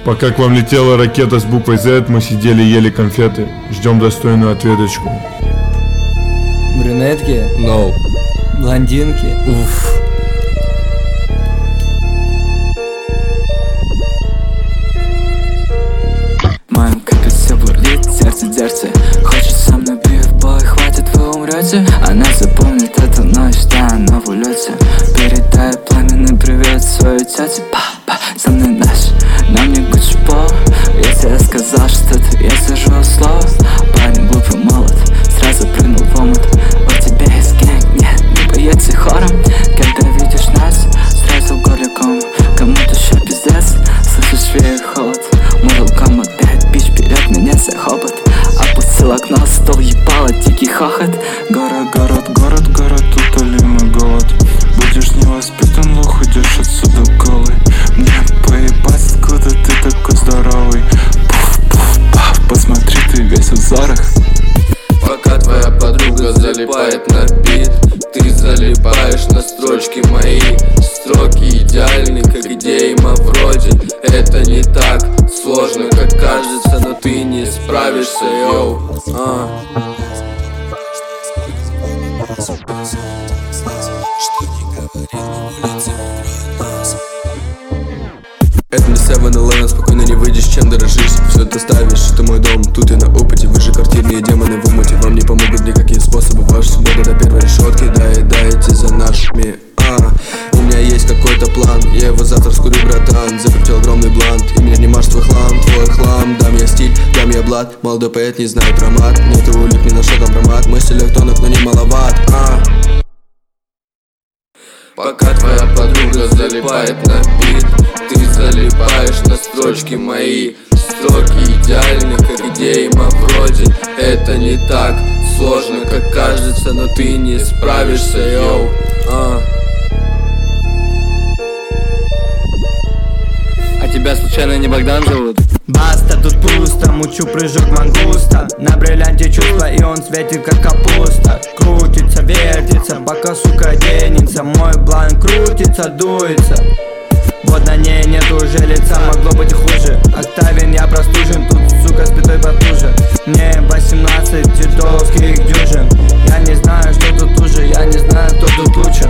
Пока к вам летела ракета с буквой Z, мы сидели ели конфеты. Ждем достойную ответочку. Брюнетки? No. Блондинки? Уф. Моем капе все бурлит, сердце дерцы. Хочет со мной бив, бой, хватит, вы умрете. Она запомнит эту ночь, да, она в улете. Передай пламенный привет своей тете. Папа, со мной наш, на мне Гуччи Пол. Если я сказал, что это я сижу слово. Парень глупый молод, сразу прыгнул в омут. У тебя есть гэнг, нет, не поедьте хором. Когда видишь нас, сразу в горле ком. Кому-то еще пиздец, слышишь веер холод. Mortal Kombat 5, бич, вперед меня за хобот. Опустил окно, стол ебало, дикий хохот. Город, город, город, город, утоли мой голод. Будешь невоспитан, лох, уйдешь отсюда голый. Мне поебать, откуда ты такой здоровый. Пуф, пуф, паф, посмотри, ты весь в узорах. Пока твоя подруга залипает на бит, ты залипаешь на строчки мои. Строки идеальны, как идеи вроде. Это не так сложно, как кажется, но ты не справишься, йоу. Это не 7-Eleven, спокойно не выйдешь, чем дорожишь. Все доставишь, это мой дом, тут я на опыте. Вы же квартирные демоны в умуте. Вам не помогут никакие способы. Ваша свобода до первой решетки, доедаете за нашими. У меня есть какой-то план, я его завтра вскурю, братан. Закрутил огромный блант, и меня не маш твой хлам. Дам я стиль, дам я блат. Молодой поэт не знает про мат. Нету улик, ни на что компромат. Мой стиль тонок, но не маловат. Пока твоя подруга залипает на бит, ты залипаешь на строчки мои. Строки идеальны, как идеи вроде. Это не так сложно, как кажется, но ты не справишься, йоу. А тебя случайно не Богдан зовут? Баста, тут пусто, мучу прыжок мангуста. На бриллианте чувства, и он светит как капуста. Крутится, вертится, пока сука денется. Мой бланк крутится, дуется. Вот на ней нет уже лица, могло быть и хуже. Октавин, я простужен, тут сука спитой потуже. Мне 18 титовских дюжин. Я не знаю, что тут уже, я не знаю, кто тут лучше.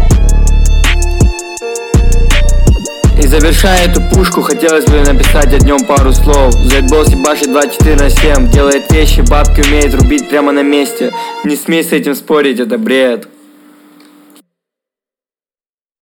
И завершая эту пушку, хотелось бы написать о днем пару слов. Z-Boss ебашит 24/7, делает вещи, бабки умеет рубить прямо на месте. Не смей с этим спорить, это бред.